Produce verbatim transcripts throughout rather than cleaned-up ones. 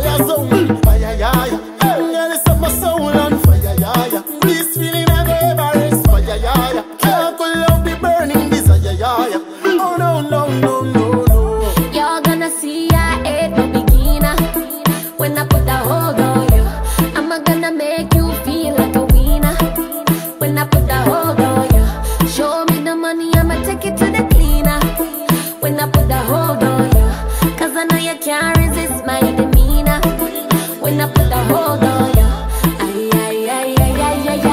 fire zone. Fire, yeah, yeah. Girl, set my soul on fire, yeah, yeah. This feeling I go ever rest. Fire, yeah, yeah. Can't cool out the burning desire, yeah, yeah. Oh no, no, no, no, no. You're gonna see I ain't no beginner. When I put the hold on you, I'm gonna make you feel like a winner. When I put the hold on you, show me the money, I'ma take it to the cleaner. When I put the hold on you, cause I know you can't resist my demeanor. When I put the hold on you, ay, ay, ay, ay, ay, ay,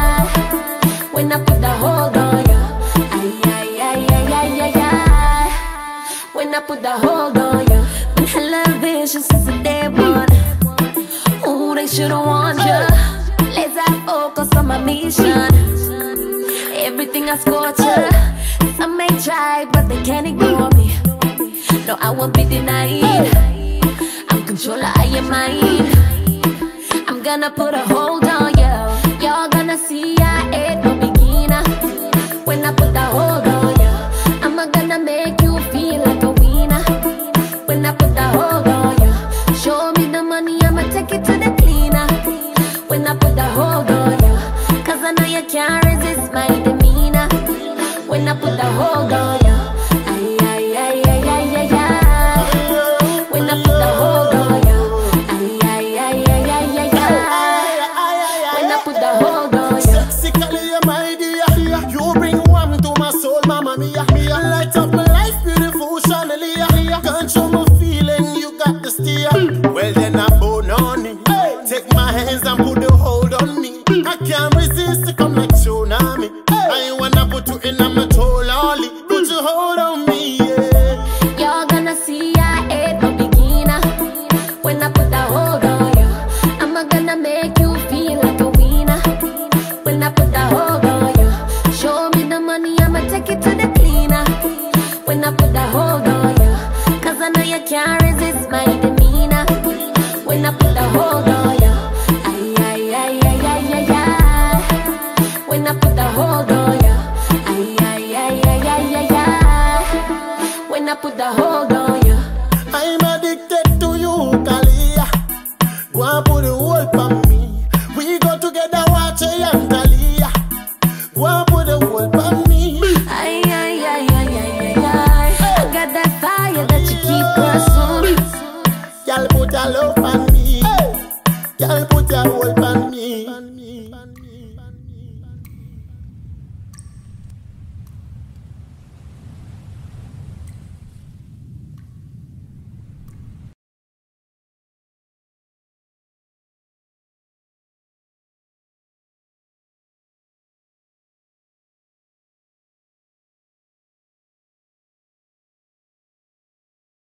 ay. When I put the hold on you, ay, ay, ay, ay, ay, ay, ay. When I put the hold on you, been hella vision since the day one. Ooh, they should've warned you. Laser focus on my mission. Everything I scored you. Some may try, but they can't ignore me. No, I won't be denied. I'm controller of your mind. I'm gonna put a hold on you. You're gonna see I ain't no beginner. When I put the hold on you, I'm gonna make you feel like a winner. When I put the hold on you, show me the money, I'ma take it to the cleaner. When I put the hold on you, cause I know you can't resist my demeanor. When I put the hold on you, ay, ay, ay, ay, ay, ay, ay. When I put the hold on you, ay, ay, ay, ay, ay, ay, ay. When I put the hold on you, Sexically, you're my dear. You bring warmth to my soul, mama mia. Light up my life, beautiful chandelier. Control my feeling, you got the steer. Well then I bone on it. Take my hands and put the hold on me. I can't resist to come like tsunami. I wanna put you in my toe, lolly. Put your hold on me, yeah. you're gonna see I ain't no beginner. When I put the hold on you, I'm gonna make you feel like a winner. When I put the hold on you, show me the money, I'ma take it to the cleaner. When I put the hold on you, cause I know you can't resist my demeanor. When I put the hold on you, ay, ay, ay, ay, ay, ay, ay. When I put the hold on you, ay, ay, ay, ay, ay, ay, ay. When I put the hold on you, I'm addicted to you, Kalia. Go and put the hold on me. We go together, watch a young Kalia. Go and put the hold on me. ay, ay, ay, ay, ay, ay, ay. I got that fire that you keep pursuing. Y'all put your love on me. Y'all put your hold on me.